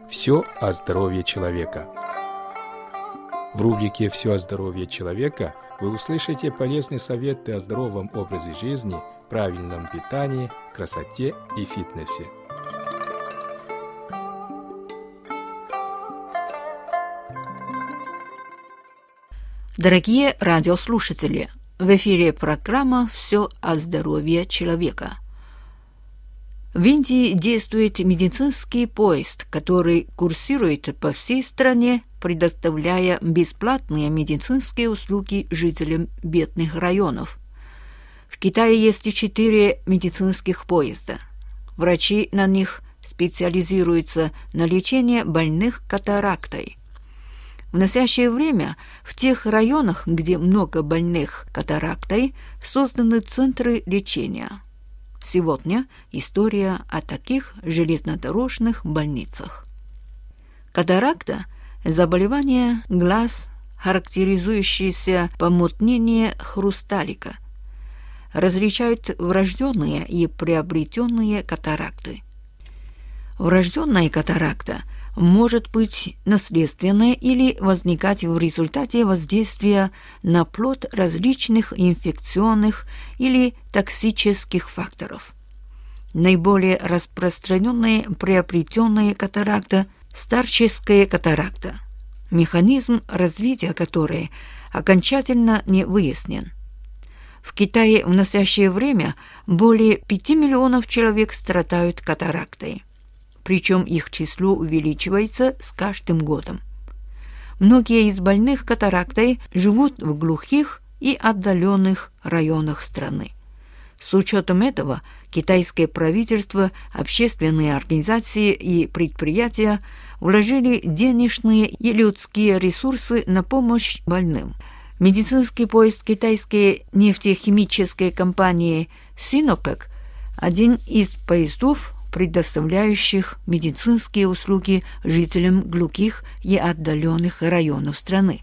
«Все о здоровье человека». В рубрике «Все о здоровье человека» вы услышите полезные советы о здоровом образе жизни, правильном питании, красоте и фитнесе. Дорогие радиослушатели, в эфире программа «Все о здоровье человека». В Индии действует медицинский поезд, который курсирует по всей стране, предоставляя бесплатные медицинские услуги жителям бедных районов. В Китае есть 4 медицинских поезда. Врачи на них специализируются на лечении больных катарактой. В настоящее время в тех районах, где много больных катарактой, созданы центры лечения. Сегодня история о таких железнодорожных больницах. Катаракта – заболевание глаз, характеризующееся помутнением хрусталика. Различают врожденные и приобретенные катаракты. Врожденная катаракта может быть наследственной или возникать в результате воздействия на плод различных инфекционных или токсических факторов. Наиболее распространенная приобретенная катаракта – старческая катаракта, механизм развития которой окончательно не выяснен. В Китае в настоящее время более 5 миллионов человек страдают катарактой. Причем их число увеличивается с каждым годом. Многие из больных катарактой живут в глухих и отдаленных районах страны. С учетом этого китайское правительство, общественные организации и предприятия вложили денежные и людские ресурсы на помощь больным. Медицинский поезд китайской нефтехимической компании Sinopec – один из поездов, предоставляющих медицинские услуги жителям глухих и отдаленных районов страны.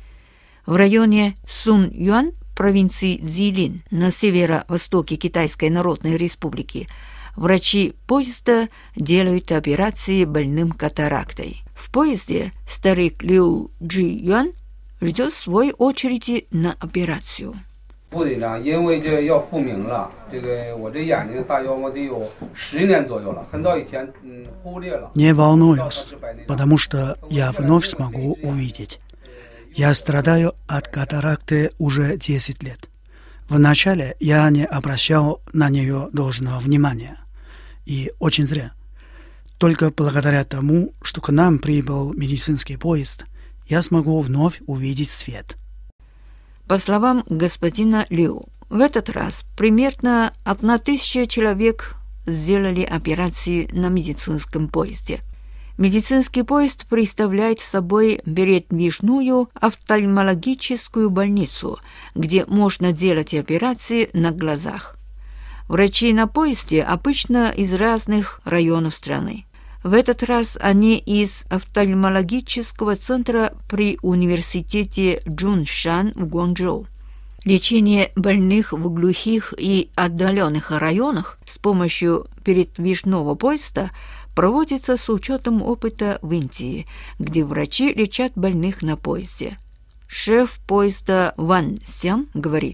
В районе Сунъюань, провинции Цзилин, на северо-востоке Китайской Народной Республики, врачи поезда делают операции больным катарактой. В поезде старик Лю Чжи-Юань ждет своей очереди на операцию. Не волнуюсь, потому что я вновь смогу увидеть. Я страдаю от катаракты уже 10 лет. Вначале я не обращал на нее должного внимания. И очень зря. Только благодаря тому, что к нам прибыл медицинский поезд, я смогу вновь увидеть свет. По словам господина Лю, в этот раз примерно 1000 человек сделали операции на медицинском поезде. Медицинский поезд представляет собой передвижную офтальмологическую больницу, где можно делать операции на глазах. Врачи на поезде обычно из разных районов страны. В этот раз они из офтальмологического центра при университете Чжуншань в Гуанчжоу. Лечение больных в глухих и отдаленных районах с помощью передвижного поезда проводится с учетом опыта в Индии, где врачи лечат больных на поезде. Шеф поезда Ван Сян говорит: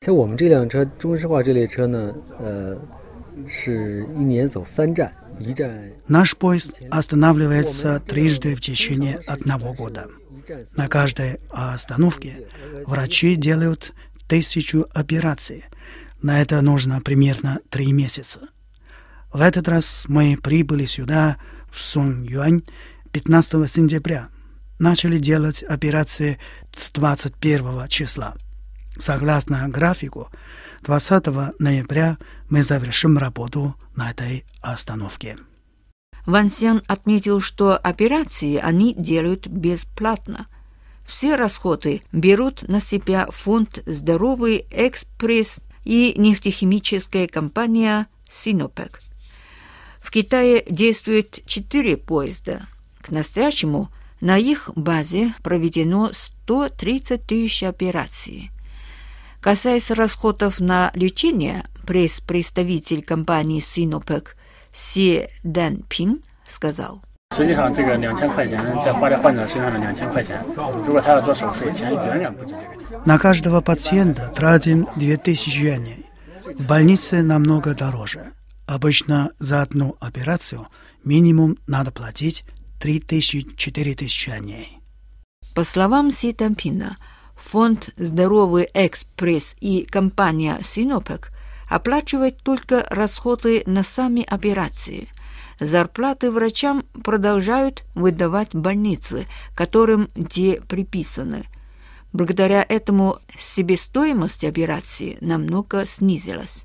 Наш поезд останавливается трижды в течение 1 года. На каждой остановке врачи делают 1000 операций. На это нужно примерно 3 месяца. В этот раз мы прибыли сюда, в Сунъюань, 15 сентября. Начали делать операции с 21 числа. Согласно графику, 20 ноября мы завершим работу на этой остановке. Ван Сян отметил, что операции они делают бесплатно. Все расходы берут на себя фонд «Здоровый экспресс» и нефтехимическая компания Sinopec. В Китае действует 4 поезда. К настоящему на их базе проведено 130 тысяч операций. Касаясь расходов на лечение, пресс-представитель компании Sinopec Си Дэнпин сказал: 实际上这个2000块钱在花在患者身上的2000块钱，如果他要做手术，钱远远不止这个钱。 На каждого пациента тратим 2000 юаней. В больнице намного дороже. Обычно за одну операцию минимум надо платить 3000-4000 юаней. По словам Си Тампина, фонд «Здоровый экспресс» и компания «Синопек» оплачивают только расходы на сами операции. Зарплаты врачам продолжают выдавать больницы, которым те приписаны. Благодаря этому себестоимость операции намного снизилась.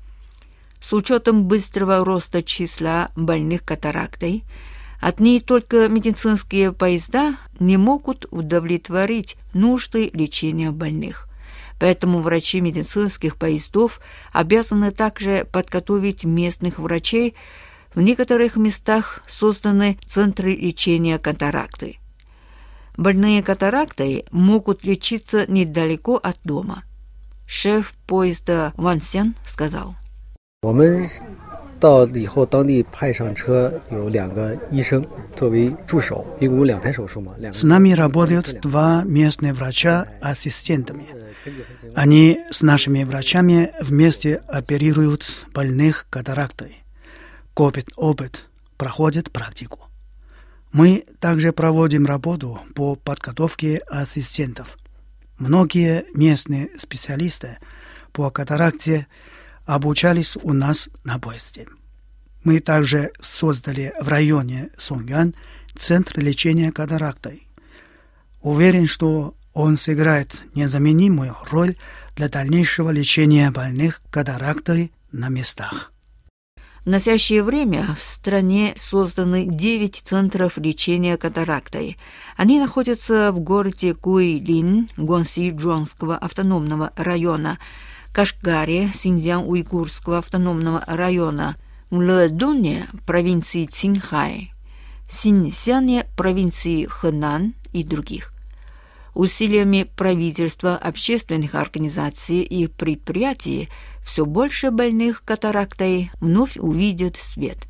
С учетом быстрого роста числа больных катарактой, одни только медицинские поезда не могут удовлетворить нужды лечения больных. Поэтому врачи медицинских поездов обязаны также подготовить местных врачей. В некоторых местах созданы центры лечения катаракты. Больные катарактой могут лечиться недалеко от дома. Шеф поезда Ван Сян сказал: 我们到以后当地派上车有2个医生作为助手，一共有2台手术嘛。 С нами работают 2 местные врача ассистентами. Они с нашими врачами вместе оперируют больных катарактой. Копят опыт, проходят практику. Мы также проводим работу по подготовке ассистентов. Многие местные специалисты по катаракте обучались у нас на поезде. Мы также создали в районе Сонгюань центр лечения катарактой. Уверен, что он сыграет незаменимую роль для дальнейшего лечения больных катарактой на местах. В настоящее время в стране созданы 9 центров лечения катарактой. Они находятся в городе Гуйлин Гуанси-Джуанского автономного района, Кашгаре Синьцзян-Уйгурского автономного района, в Лэдуне провинции Цинхай, Синьсяне провинции Хэнан и других. Усилиями правительства, общественных организаций и предприятий все больше больных катарактой вновь увидят свет.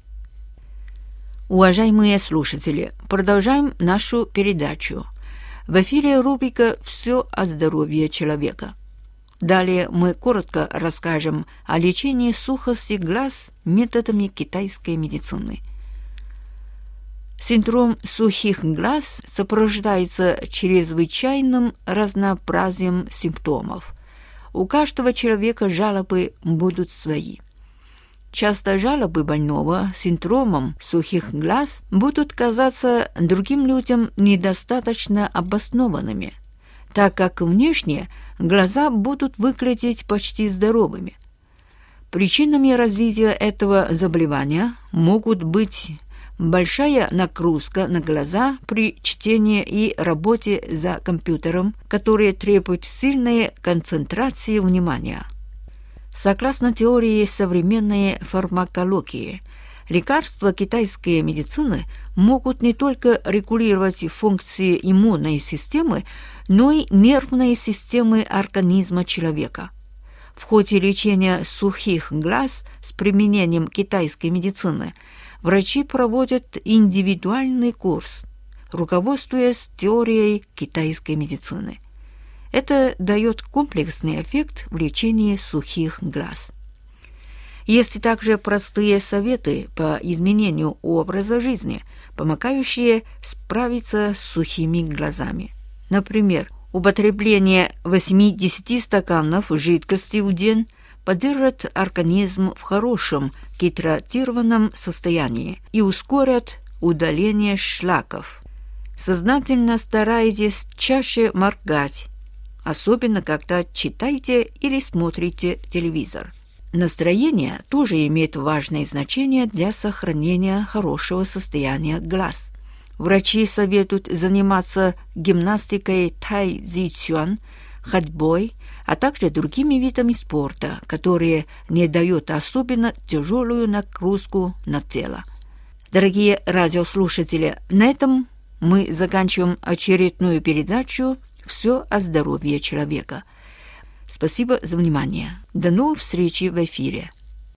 Уважаемые слушатели, продолжаем нашу передачу. В эфире рубрика «Все о здоровье человека». Далее мы коротко расскажем о лечении сухости глаз методами китайской медицины. Синдром сухих глаз сопровождается чрезвычайным разнообразием симптомов. У каждого человека жалобы будут свои. Часто жалобы больного с синдромом сухих глаз будут казаться другим людям недостаточно обоснованными, так как внешне глаза будут выглядеть почти здоровыми. Причинами развития этого заболевания могут быть большая нагрузка на глаза при чтении и работе за компьютером, которые требуют сильной концентрации внимания. Согласно теории современной фармакологии, лекарства китайской медицины могут не только регулировать функции иммунной системы, но и нервной системы организма человека. В ходе лечения сухих глаз с применением китайской медицины врачи проводят индивидуальный курс, руководствуясь теорией китайской медицины. Это дает комплексный эффект в лечении сухих глаз. Есть также простые советы по изменению образа жизни, помогающие справиться с сухими глазами. Например, употребление 8-10 стаканов жидкости в день поддержит организм в хорошем гидратированном состоянии и ускорят удаление шлаков. Сознательно старайтесь чаще моргать, особенно когда читаете или смотрите телевизор. Настроение тоже имеет важное значение для сохранения хорошего состояния глаз. Врачи советуют заниматься гимнастикой тай-цзи-цюань, ходьбой, а также другими видами спорта, которые не дают особенно тяжелую нагрузку на тело. Дорогие радиослушатели, на этом мы заканчиваем очередную передачу «Все о здоровье человека». Спасибо за внимание. До новых встреч в эфире.